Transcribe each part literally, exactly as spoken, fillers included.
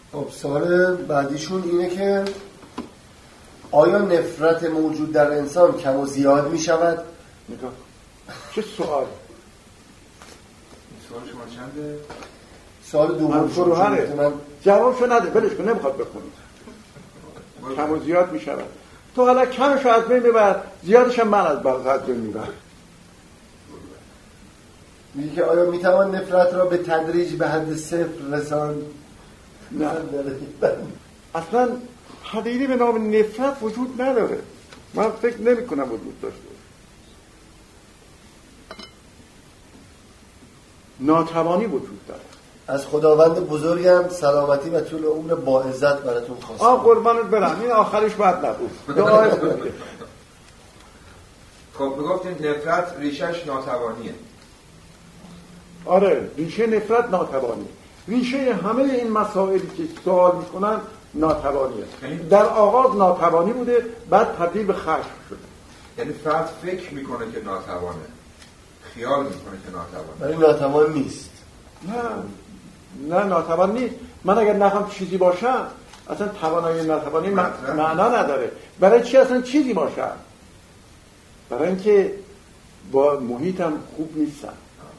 خب سوال بعدیشون اینه که آیا نفرت موجود در انسان کم و زیاد می شود؟ نگاه چه سوال؟ سوال شما چنده؟ سوال دوم فروهره من جوابشو نده بلش کن نمیخواد بخونید. کم و زیاد می شود. تو حالا کمشو از بین ببر زیادش هم من از از بین میبر. میگه که آیا میتوان نفرت را به تدریج به حد صفر رساند؟ نه اصلا حدیدی به نام نفرت وجود نداره. من فکر نمی کنم وجود داشته. ناتوانی وجود داره. از خداوند بزرگم سلامتی و طول عمر با عزت براتون خواستم. آه قربانت برم این آخرش باید نبود. دعای بده. خب میگفتین نفرت ریشش ناتوانیه. آره ریشه نفرت ناتوانی. ریشه همه این مسائلی که سوال میکنن ناتوانیه. در آغاز ناتوانی بوده بعد تبدیل به خشم شده. یعنی فرد فکر میکنه که ناتوانه، خیال میکنه که ناتوانه، ولی ناتوان نیست. نه نه ناتوان نیست. من اگر نخوام چیزی باشم اصلا توانایی ناتوانی معنا نداره. برای چی اصلا چیزی باشم؟ برای اینکه با محیطم خوب نیستم.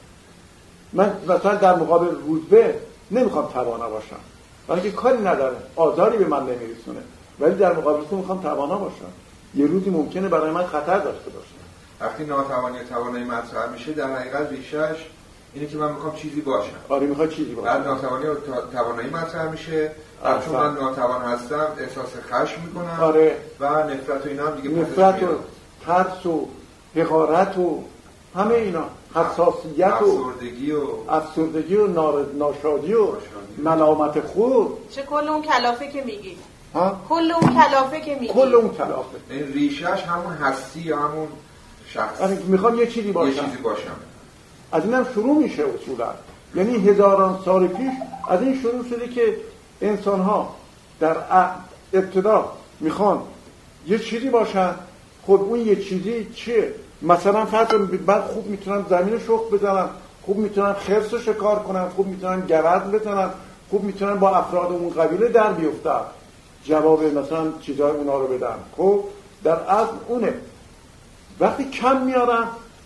من مثلا در مقابل روزبه نمیخوام توانا باشم برای اینکه کاری نداره، آزاری به من نمیرسونه، ولی در مقابل تو میخوام توانا باشم. یه روزی ممکنه برای من خطر داشته باشه. وقتی ناتوانی و توانایی مطرح میشه در حقیقت ریشش اینه که من میخوام چیزی باشم. آره میخوام چیزی باشم. بعد ناتوانی و توانایی مطرح میشه. چون من ناتوان هستم احساس خشم میکنم. آره. و نفرت و اینا هم دیگه نفرت و ترس و حقارت و همه اینا، حساسیت و افسردگی و افسردگی و ناشادی و ملامت خود. چه کل اون کلافه که میگی؟ ها؟ کل اون کلافه که میگی؟ کل اون کلافه. این ریشش همون هستی یا همون شخص. یعنی میخوام یه چیزی باشم. یه چیزی باشم. از اینم شروع میشه اصولا. یعنی هزاران سال پیش از این شروع شده که انسان ها در ابتدا میخوان یه چیزی باشن. خب اون یه چیزی چیه؟ مثلا فرض بعد خوب میتونم زمین شخم بزنم، خوب میتونم خرس شکار کنم، خوب میتونم گوزن بزنم، خوب میتونم با افراد اون قبیله در بیفتم، جواب مثلا چیزای اونا رو بدم. خب در اصل اونه. وقتی کم میارم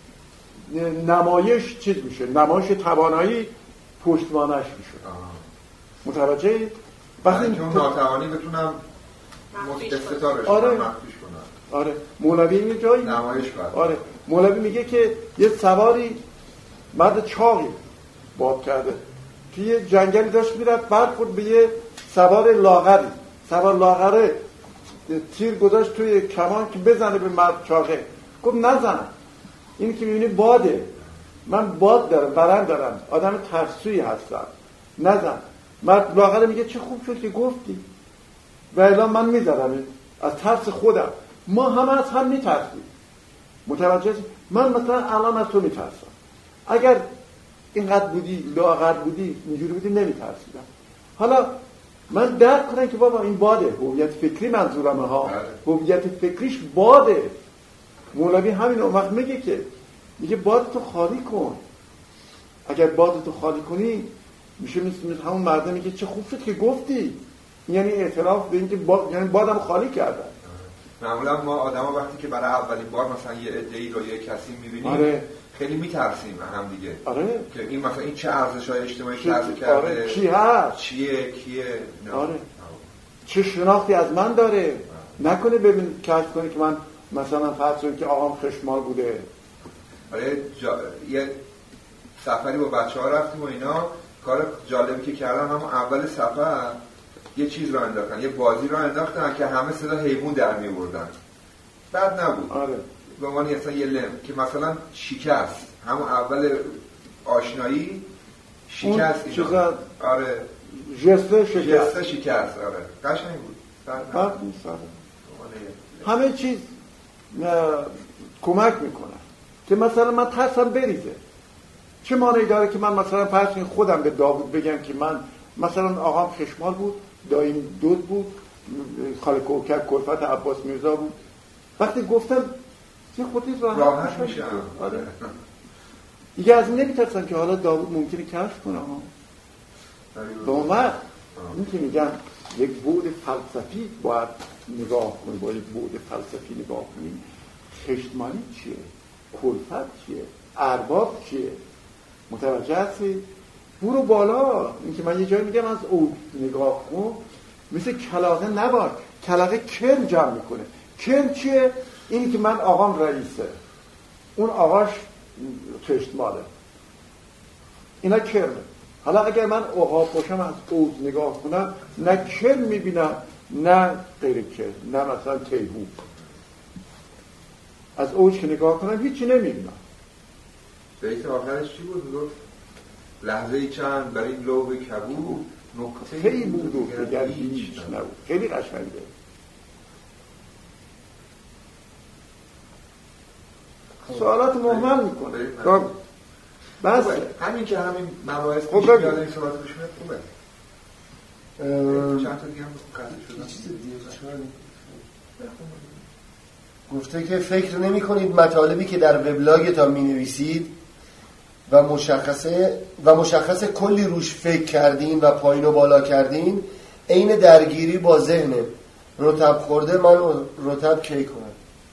نمایش چیز میشه، نمایش توانایی پشتوانش میشه. متوجهی؟ وقتی که اون ناتوانی بتونم استثارش آره. کنم، مخفیش کنم. آره مولوی یه جایی نمایش کنم. آره مولوی میگه که یه سواری مرد چاقی باب کرده که یه جنگلی داشت میرفت، بعد خود به یه سوار لاغری، سوار لاغره تیر گذاشت توی کمان که بزنه به مرد چاقه. گفت نزن، این که میبینی باده، من باد دارم، برند دارم، آدم ترسویی هستم، نزن. مرد لاغره میگه چه خوب شد که گفتی و الا من میزنم از ترس خودم. ما همه از هم میترسیم. متوجه هستی؟ من مثلا الان از تو میترسم. اگر اینقدر بودی، لاغر بودی، اینجوری بودی، نمیترسیدم. حالا من درک کنم که بابا این باده، هویت فکری منظورمه ها، هویت فکریش باده. مولوی همین اون وقت میگه که میگه بادتو خالی کن. اگر بادتو خالی کنی میشه مثل همون مرده میگه چه خوب شد که گفتی. یعنی اعتراف به اینکه باد، یعنی بادم خالی کردن. معمولا ما آدما وقتی که برای اولین بار مثلا یه عده‌ای رو یه کسی می‌بینیم آره. خیلی میترسیم هم دیگه. آره. که این مثلا این چه ارزش‌های اجتماعی کسب کرده، آره. چی هست؟ چیه، کیه؟ نه. آره. چه شناختی از من داره؟ آره. نکنه ببین کشف کنه که من مثلا فرض کنید که آقام خشمال بوده. آره جا... یه سفری با بچه‌ها رفتیم و اینا، کار جالبی که کردن همون اول سفر یه چیز رو انداختن، یه بازی رو انداختن که همه صدا حیوان در می‌آوردن. بد نبود. آره. به عنوان مثلا یه لم که مثلا شکست، همون اول آشنایی شکست اینا. آره. جسته شکست. جسته شکست. آره. قشنگ بود. بد نیست. همه چیز کمک میکنه که مثلا من ترسم بریزه. چه مانعی داره که من مثلا فرض کنید خودم به داوود بگم که من مثلا آقام خشمال بود، داییم دود بود، خاله کوکب کلفت عباس میرزا بود. وقتی گفتم یه خودی راحت میشه. آره. دیگه از این نمیترسن که حالا داوود ممکنه کشف کنه ها. به اون وقت این که میگن یک بعد فلسفی باید نگاه کنی، با یک بعد فلسفی نگاه کنی. خشتمانی چیه؟ کلفت چیه؟ ارباب چیه؟ متوجه هستی؟ برو بالا. این که من یه جایی میگم از او نگاه کن، مثل کلاغه نباش. کلاغه کرم جمع میکنه. کرم چیه؟ اینی که من آقام رئیسه، اون آقاش خشتماله، اینا کرمه. حالا اگر من عقاب باشم از اوج نگاه کنم، نه کرم میبینم نه غیر کرم، نه مثلا تیهو. از اوج که نگاه کنم هیچی نمیبینم. بیت آخرش چی بود؟ گفت لحظه چند برای این لوح کبود نقطه خیلی بود و دیگر هیچ نبود. خیلی قشنگه. سوالات مهمل میکنه. بس همین که همین مباحث خب پیش بیاد این سوالات بشونه خوبه. چند تا دیگه هم قطع شدن. گفته که فکر نمی کنید مطالبی که در وبلاگتان می نویسید و مشخصه و مشخص کلی روش فکر کردین و پایین و بالا کردین عین درگیری با ذهنه. رطب خورده من رطب کی کنم؟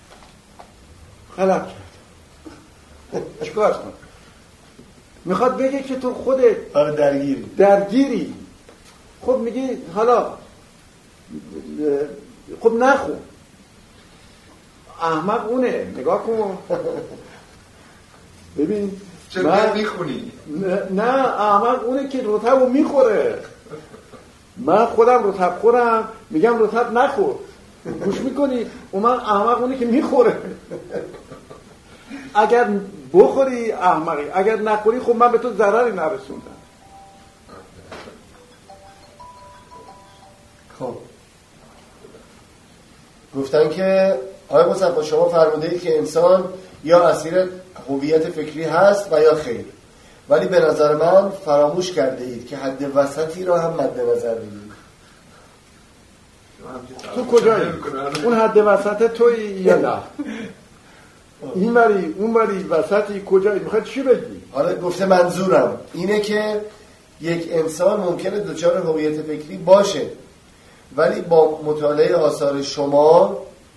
غلط کرد. چیکار کنم؟ میخواد بگه که تو خودت درگیری درگیری. خب میگی حالا خب نخون. احمق اونه. نگاه کن ببین چرا میخونی؟ نه احمق اونه که رطبو میخوره. من خودم رطب خورم میگم رطب نخور. گوش میکنی؟ اون من احمق اونه که میخوره. اگر بخوری احمقی، اگر نخوری خب من به تو ضرری نرسوندم. خب گفتن که آقای مصطفی شما فرمودید که انسان یا اسیر هویت فکری هست و یا خیر، ولی به نظر من فراموش کرده اید که حد وسطی را هم مد نظر بگیرید. تو کجایی؟ اون حد وسط تویی یا نه؟ این بری اون بری وسطی کجایی؟ میخواد چی بگی؟ حالا گفته منظورم اینه که یک انسان ممکنه دچار هویت فکری باشه، ولی با مطالعه آثار شما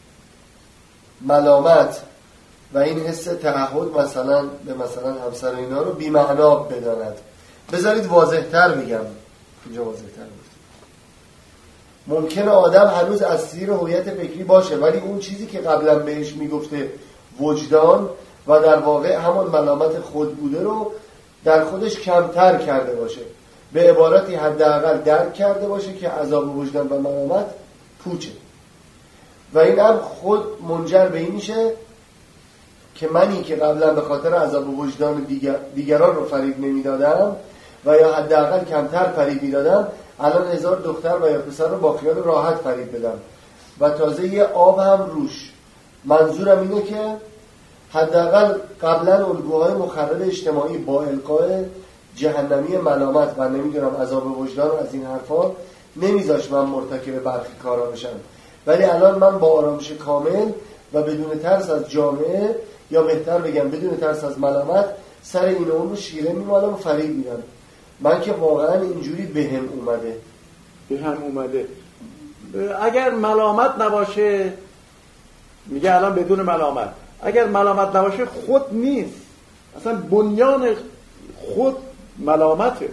ملامت و این حس تعهد مثلا به مثلا همسر اینا رو بی معنا بداند. بذارید واضح‌تر بگم. اینجا واضح‌تر گفتم. ممکنه آدم هنوز اسیر هویت فکری باشه، ولی اون چیزی که قبلا بهش میگفته وجدان و در واقع همان ملامت خود بوده رو در خودش کمتر کرده باشه. به عبارتی حداقل درک کرده باشه که عذاب وجدان و ملامت پوچه. و این هم خود منجر به این میشه که منی که قبلا به خاطر عذاب وجدان دیگر دیگران رو فریب نمیدادم و یا حداقل کمتر فریب میدادم، الان هزار دختر و یا پسر رو با خیال راحت فریب بدم و تازه یه آب هم روش. منظورم اینه که حداقل قبلا الگوهای مخرب اجتماعی با القاء جهنمی ملامت و نمیدونم عذاب وجدان و از این حرفا نمیذاش من مرتکب برخی کارا بشم، ولی الان من با آرامش کامل و بدون ترس از جامعه، یا بهتر بگم بدون ترس از ملامت، سر این اون رو شیره میمالم و فریب میدم. من که واقعا اینجوری بهم اومده بهم اومده اگر ملامت نباشه، میگه الان بدون ملامت، اگر ملامت نباشه خود نیست، اصلا بنیان خود ملامته.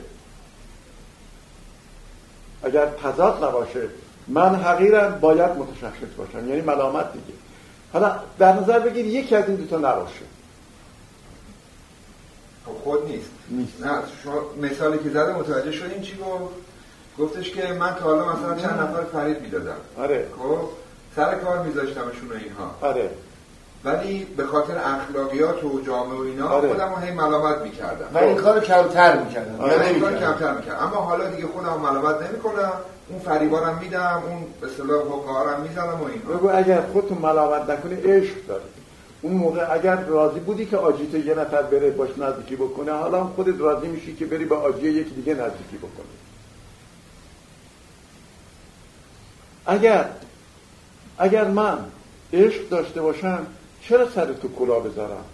اگر تضاد نباشه، من حقیرم باید متشخص باشم، یعنی ملامت دیگه. حالا در نظر بگیر یکی از این دوتا نباشه، خود نیست. نیست. نه شما مثالی که زده متوجه شدین چی گفت؟ گفتش که من تا حالا مثلا چند نفر فریب میدادم. آره. خب سر کار میذاشتمشون و اینها. آره. ولی به خاطر اخلاقیات و جامعه و اینا آره. خودم رو هی ملامت میکردم. من این کارو کمتر میکردم. آره. من این کارو کمتر میکردم. اما حالا دیگه خودم ملامت نمیکنم، اون فریبارم میدم، اون به اصطلاح حقارم میزنم و اینا. بگو اگر خودتون ملامت نکنی عشق داری. اون موقع اگر راضی بودی که آجیت یه نفر بره باش نزدیکی بکنه، حالا هم خودت راضی میشی که بری با آجی یکی دیگه نزدیکی بکنی. اگر اگر من عشق داشته باشم چرا سر تو کلاه بذارم؟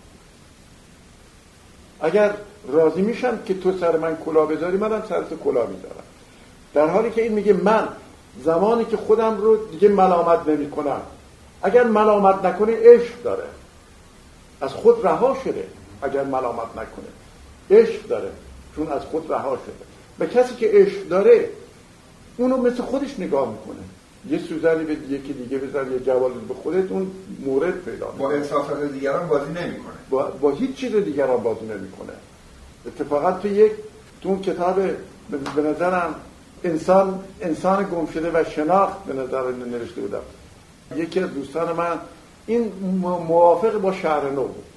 اگر راضی میشم که تو سر من کلاه بذاری، منم سر تو کلاه میذارم. در حالی که این میگه من زمانی که خودم رو دیگه ملامت نمی کنم، اگر ملامت نکنه عشق داره، از خود رها شده. اگر ملامت نکنه عشق داره، چون از خود رها شده. به کسی که عشق داره اونو مثل خودش نگاه میکنه. یه سوزنی به یکی دیگه بزن، یه جوالی به خودت، اون مورد پیدا میکنه. با احساسات دیگران بازی نمیکنه، با, با هیچ چیز دیگران بازی نمیکنه. اتفاقا تو یک تو اون کتاب به نظرم انسان انسان گم شده و شناخت به نظر نوشته بودم، یکی از دوستان من این موافق با شهر نو بود،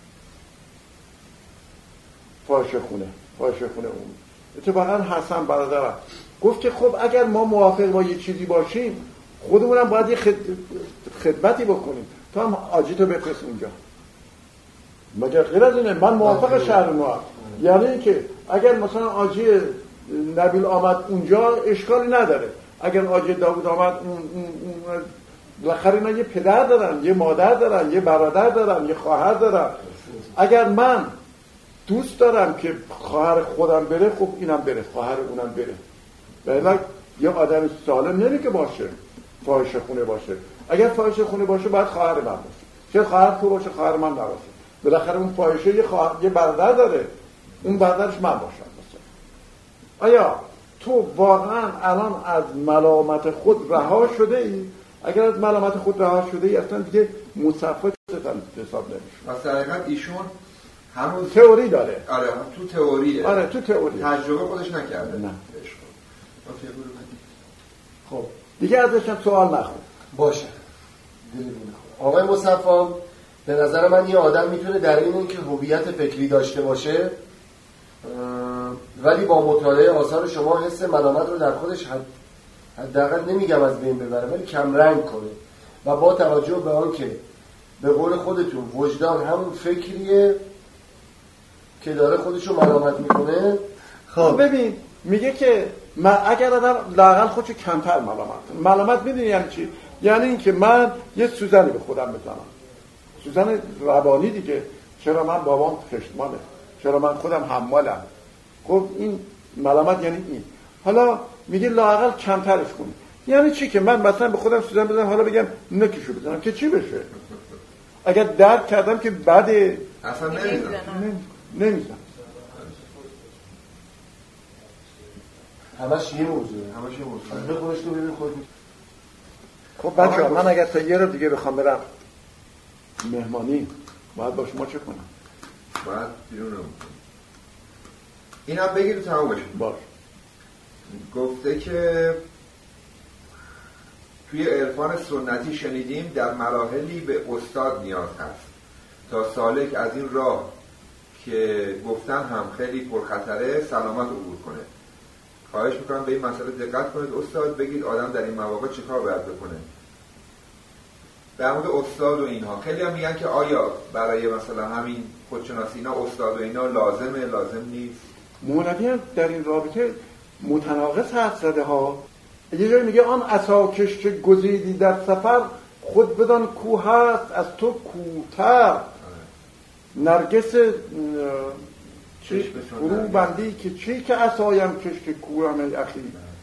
فاحشه خونه فاحشه خونه اون. اتفاقا حسن برادرم گفت که خب اگر ما موافق با یه چیزی باشیم خودمونم باید یه خدمتی بکنیم، تو هم آجیتو بفرست اونجا. مگر غیر از اینه؟ من موافق شهر نو هم. یعنی اینکه اگر مثلا آجی نبیل آمد اونجا اشکالی نداره، اگر آجی داوود آمد اون اون اون بالاخره اینا یه پدر دارن، یه مادر دارن، یه برادر دارن، یه خواهر دارن. اگر من دوست دارم که خواهر خودم بره، خب اینم بره، خواهر اونم بره. ولی یه آدم سالم نمی که باشه فاحشه خونه باشه. اگر فاحشه خونه باشه باید خواهر من باشه، چه خواهر تو باشه خواهر من نباشه. بالاخره اون فاحشه یه خواهر، یه برادر داره، اون برادرش من باشم. آیا تو واقعا الان از ملامت خود رها شده ای؟ اگر از ملامت خود رها شده ای اصلا دیگه مصفا حساب نمیشه. پس در حقیقت ایشون همون تئوری داره. آره تو تئوریه. آره تو تئوری. تجربه خودش نکرده. نه. خب دیگه ازش هم سوال نخون. باشه. آقای مصفا به نظر من یه آدم میتونه در این اینکه هویت فکری داشته باشه ولی با مطالعه آثار شما حس ملامت رو در خودش حد حداقل نمیگم از بین ببره ولی کم رنگ کنه و با توجه به آن که به قول خودتون وجدان همون فکریه که داره خودش رو ملامت میکنه. خب ببین میگه که من اگر آدم لااقل خودشو کمتر ملامت ملامت میدونی یعنی چی؟ یعنی این که من یه سوزنی به خودم بزنم، سوزن روانی دیگه. چرا من بابام خشمانه، چرا من خودم حمالم. خب این ملامت یعنی این. حالا میگه لااقل کمترش کنی. یعنی چی؟ که من مثلا به خودم سوزن بزنم حالا بگم نکشو بزنم که چی بشه؟ اگر درک کردم که بده اصلا نمیزنم نمیزنم. همش یه موضوعه، همش یه موضوعه. بخونش تو ببین خود. خب بچه‌ها من اگر تا یه رو دیگه بخوام برم مهمانی باید با شما چه کنم؟ باید بیرون رو این هم بگیر تمام بشه. باش. گفته که توی عرفان سنتی شنیدیم در مراحلی به استاد نیاز هست تا سالک از این راه که گفتن هم خیلی پرخطره سلامت عبور کنه. خواهش میکنم به این مسئله دقت کنید استاد، بگید آدم در این مواقع چه کار باید بکنه. در مورد استاد و اینها خیلی هم میگن که آیا برای مثلا همین خودشناسی اینا استاد و اینا لازمه لازم نیست. مولوی هم در این رابطه متناقض حرف زده ها. یه جایی میگه آن عصاکش که گزیدی در سفر خود بدان کو هست از تو کوتر. نرگس چی فرو بندی که چی که عصایم کش که کوهم ای اخی.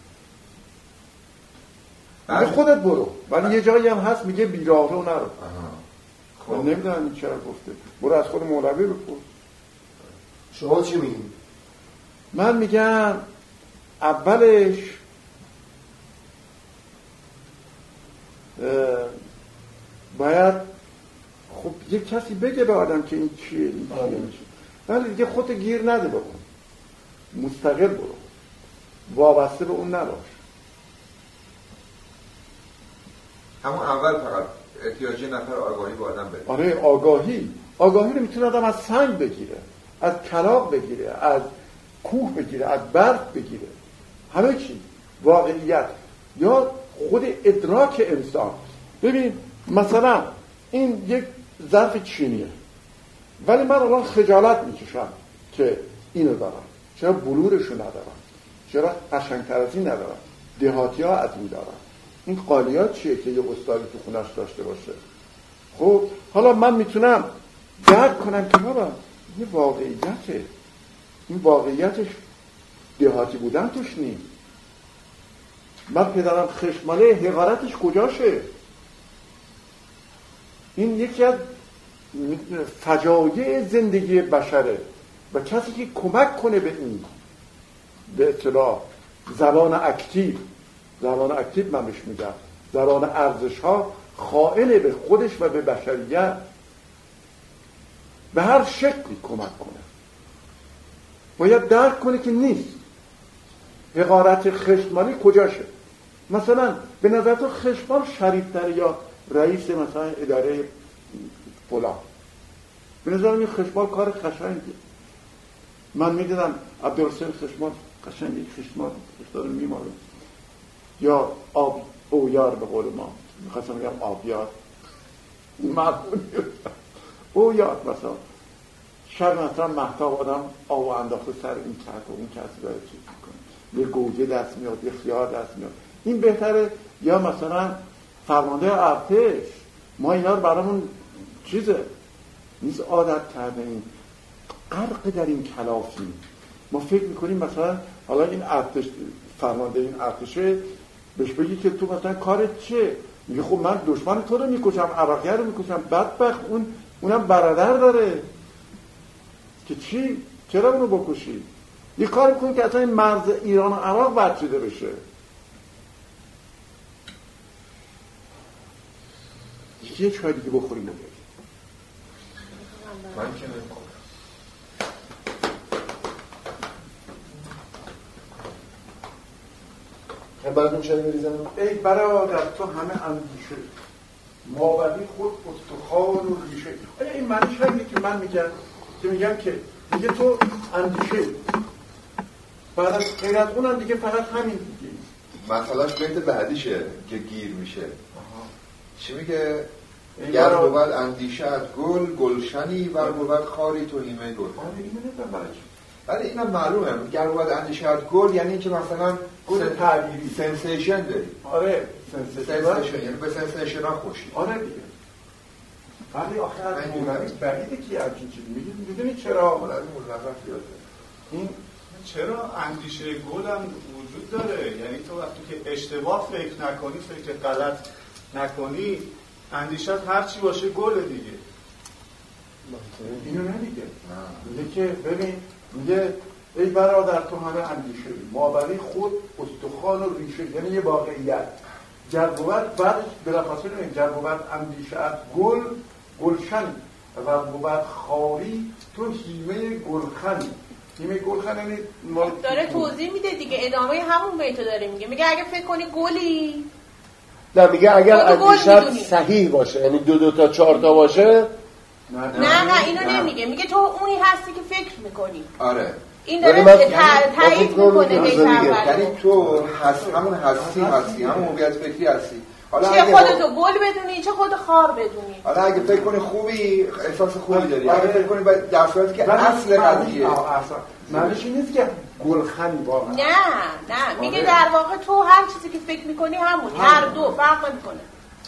میگه خودت برو. ولی یه جایی هم هست میگه بیراه رو نرو. خب نمیدونم این چرا گفته. برو از خود مولوی بپرس. شما چی میگید؟ من میگم اولش باید خب یک کسی بگه به آدم که این چیه این چیه میشه، ولی دیگه خودت گیر نده بکن، مستقل برو، وابسته به اون نباش. همون اول فقط احتیاجی نفر آگاهی با آدم بده. آره آگاهی آگاهی رو میتونه آدم از سنگ بگیره، از کلاغ بگیره، از کوه بگیره، از برف بگیره، همه چی واقعیت یا خود ادراک انسان. ببین مثلا این یک ظرف چینیه ولی من الان خجالت میکشم که اینو دارم، چرا بلورشو ندارم، چرا قشنگتر از این ندارم، دهاتی ها از این دارم. این قالیات چیه که یه استادی تو خونش داشته باشه؟ خب حالا من میتونم درک کنم که بابا یه واقعیته، این واقعیتش دهاتی بودن توش نیست، من پدرم خشماله، حقارتش کجاشه؟ این یکی از فجایع زندگی بشره و کسی که کمک کنه به این، به اطلاع زبان اکتیو، زبان اکتیو من بهش میگم، زبان ارزش ها، خائن به خودش و به بشریت به هر شکلی کمک کنه، باید درک کنه که نیست. حقارت خشمالی کجاشه؟ مثلا به نظر تو خشمال شریفتر یا رئیس مثلا اداره فلان؟ به نظر این خشمال کار قشنگی. من میدیدم عبدالحسین خشمال قشنگی خشمال داره میماره، یا آب اویار به قول ما میخواستم بگم آبیار مرمونی اویار، مثلا شب مثلا مهتاب آدم آب انداخته سر این کت و اون کت داره چیز میکنه، یه گوجه دست میاد، یه خیار دست میاد، این بهتره. یا مثلا فرمانده ارتش، ما اینا رو برامون چیزه نیست عادت کرده، این غرق در این کلافیم. ما فکر میکنیم مثلا حالا این ارتش، فرمانده این ارتشه بهش بگی که تو مثلا کارت چیه؟ میگه خب من دشمن تو رو میکشم، عراقیه رو میکشم. بدبخت اون اونم برادر داره که چی؟ چرا اونو بکشی؟ یه کار میکنی که اصلا این مرز ایران و عراق برچیده بشه. یه چای دیگه بخوریم و بگیم. من که نمیخورم. هم براتون چای بریزم؟ ای برادر تو همه اندیشه، مابدی خود استخوان و ریشه. آیا این معنیش همینه که من میگم که میگم که دیگه تو اندیشه، بعد از غیر از اونم دیگه فقط همین دیگه. مثلاش بیت بعدیشه که گیر میشه. چی میگه؟ گر بود اندیشت گل گلشنی ور بود خاری تو نیمه گل. آره اینو نمیدونم برای چی. ولی اینم معلومه گر بود اندیشت گل یعنی اینکه مثلا گل تعبیری سنسیشن داری. آره سنسیشن یعنی به سنسیشن ها خوشی. آره دیگه. ولی آخه از مولوی بعیده که همچین چیزی میگید. میدونی چرا؟ مولوی مولوی زیاده. این چرا اندیشه گل هم وجود داره؟ یعنی تو وقتی که اشتباه فکر نکنی، فکر غلط نکنی، اندیشت هر چی باشه گل دیگه. اینو نمیگه. میگه که ببین، میگه ای برادر تو همه اندیشه، مابری خود استخوان و ریشه، یعنی یه واقعیت. گر بود بعدش بلافاصله میگه گر بود اندیشت گل گلشن و بود خاری تو هیمه گلخن. هیمه گلخن یعنی داره توضیح میده دیگه، ادامه همون بیتو داره میگه. میگه اگه فکر کنی گلی، نه میگه اگر اندیشت صحیح باشه، یعنی دو دو تا چهار تا باشه. نه نه, نه اینو نه. نمیگه، میگه تو اونی هستی که فکر میکنی. آره این داره تایید میکنه بیت اول. یعنی تو هست همون هستی هستی همون موقعیت فکری هستی. حالا چه خودتو گل بدونی چه خود خار بدونی. حالا اگه فکر کنی خوبی احساس خوبی داری، اگه فکر کنی در صورتی که اصل قضیه معنیش این نیست که گلخنی واقعا. نه نه میگه در واقع تو هر چیزی که فکر میکنی همون، هر دو فرق نمیکنه.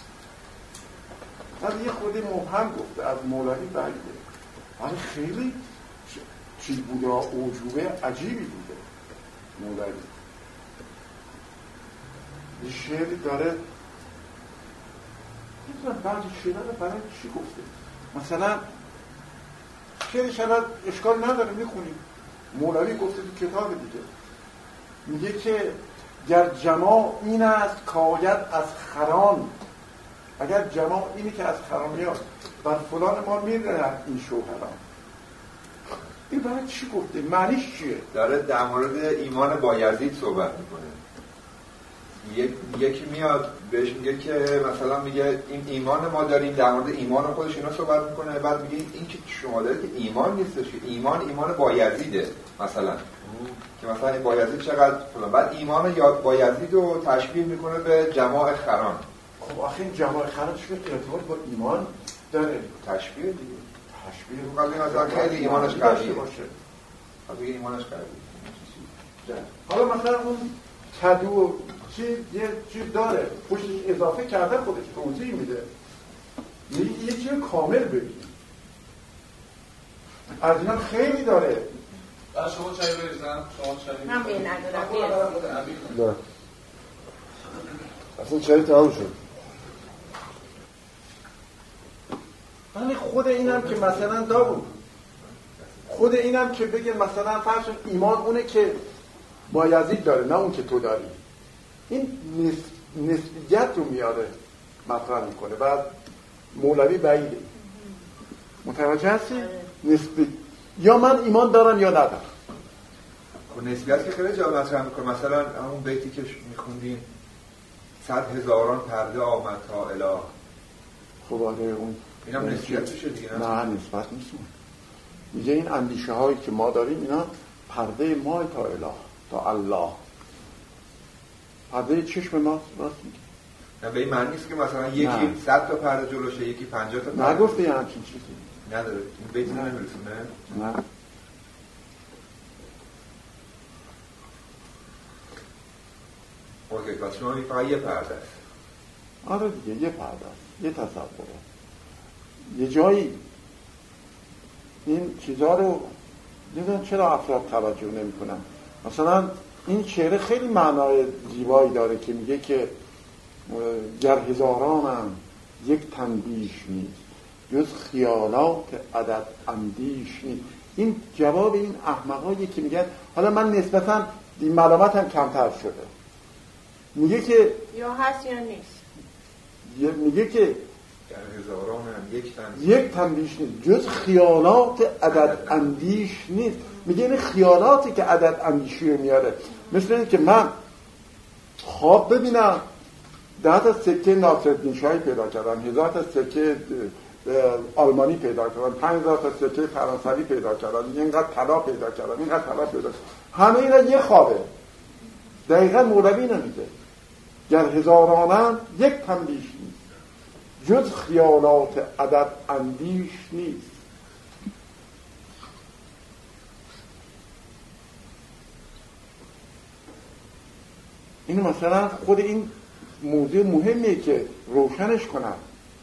از یه خودی مبهم گفته از مولوی بعیده. آره خیلی چیز بوده، اوجوبه عجیبی بوده مولوی. یه شعری داره، میتونم بعضی شعر رو برای چی گفته؟ مثلا شعری شاید اشکال نداره میخونیم. مولوی گفته تو کتاب دیگه، میگه که گر جماع این است کاید از خران، اگر جماع اینی که از خران میاد بر فلان ما میرنن این شوهران. این برای چی گفته؟ معنیش چیه؟ داره در مورد ایمان بایزید صحبت میکنه. یک یکی میاد بهش میگه که مثلا میگه این ایمان ما داریم، در مورد ایمان خودش اینا صحبت میکنه، بعد میگه این که شما دارید که ایمان نیستش، که ایمان ایمان بایزیده مثلا، که مثلا این بایزید چقدر فلان، بعد ایمان یا بایزید رو تشبیه میکنه به جماع خران. خب آخه این جماع خران چه ارتباط با ایمان داره؟ تشبیه دیگه. تشبیه رو قبلی مثلا خیلی ایمانش قویه باشه. خب دیگه ایمانش قویه. حالا مثلا اون کدو چی یه چیز داره، پشتش اضافه کرده، خودش توضیح میده. یه یه چیز کامل ببین. از اینا خیلی داره. بعد شما چای بریزم، شما چای. من به ندارم. اصلا چرا تمام شد؟ ولی خود اینم که مثلا داوود، خود اینم که بگه مثلا فرض کن ایمان اونه که بایزید داره نه اون که تو داری، این نسبیت رو میاره مطرح میکنه. بعد مولوی بعیده، متوجه هستی؟ نسبی یا من ایمان دارم یا ندارم. خب نسبیت که خیلی جا مطرح میکنه. مثلا همون بیتی که میخوندین صد هزاران پرده آمد تا اله. خب آره اون اینم نسبیت میشه دیگه؟ نه نسبت نیست. میگه این اندیشه هایی که ما داریم اینا پرده ما تا اله، تا الله، پرده چشم ما. راست میگه. نه به این معنی نیست که مثلا یکی صد تا پرده جلوشه یکی پنجاه تا پرده. نگفته یه همچین چیزی نداره. این بیتی نمیرسونه؟ نه. اوکی پس شما این فقط یه پرده است. آره دیگه یه پرده است، یه تصوره. یه جایی این چیزها رو نمیدونم چرا افراد توجه نمی کنن. مثلا این شعر خیلی معنای زیبایی داره که میگه که گر هزارانم یک تنبیش نیست جز خیالات عدد اندیش نیست. این جواب این احمقایی که میگن حالا من نسبتا این ملامتم کمتر شده، میگه که یا هست یا نیست، میگه که گر هزارانم یک تنبیش یک تنبیش نیست جز خیالات عدد اندیش نیست. میگه این خیالاتی که عدد اندیشی رو میاره، مثل این که من خواب ببینم ده تا سکه ناصرالدین شاهی پیدا کردم، هزار تا سکه آلمانی پیدا کردم، پنج هزار تا سکه فرانسوی پیدا کردم، اینقدر طلا پیدا کردم، اینقدر طلا پیدا کردم. همه اینا یه خوابه. دقیقاً مولوی نمیگه گر هزارانم یک تنبیش نیست جز خیالات عدد اندیش نیست. این مثلا خود این موضوع مهمیه که روشنش کنم.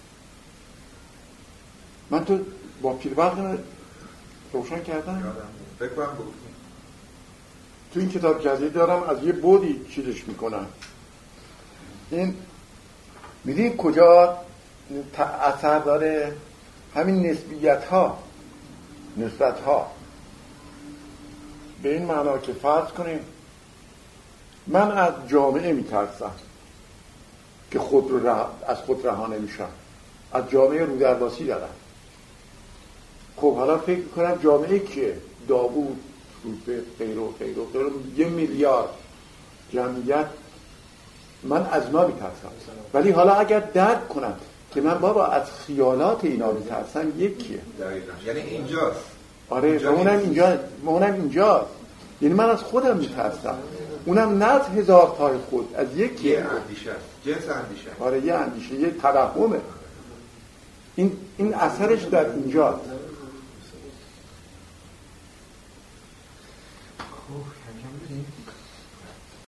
من تو با پیربرق روشن کردم بکنم بود. تو این کتاب جدید دارم از یه بودی چیزش میکنم. این میدین کجا اثر داره همین نسبیت ها، نسبت ها، به این معنا که فرض کنیم من از جامعه میترسم که خود رو رها، از خود رها نمیشم، از جامعه رودرواسی دارم. خب حالا فکر کنم جامعه کیه؟ داوود، روزبه، غیر و غیر و غیر یه میلیارد جمعیت، من از ما میترسم. ولی حالا اگر درک کنم که من بابا از خیالات اینا میترسم، یکیه. دقیقاً یعنی اینجاست. آره اینجا اونم اینجا، اونم اینجاست. یعنی من از خودم میترسم، اونم نه از هزار تای خود، از یکیه. یه اندیشه است، جنس اندیشه. آره یه اندیشه، یه توهمه. این این اثرش در اینجاست.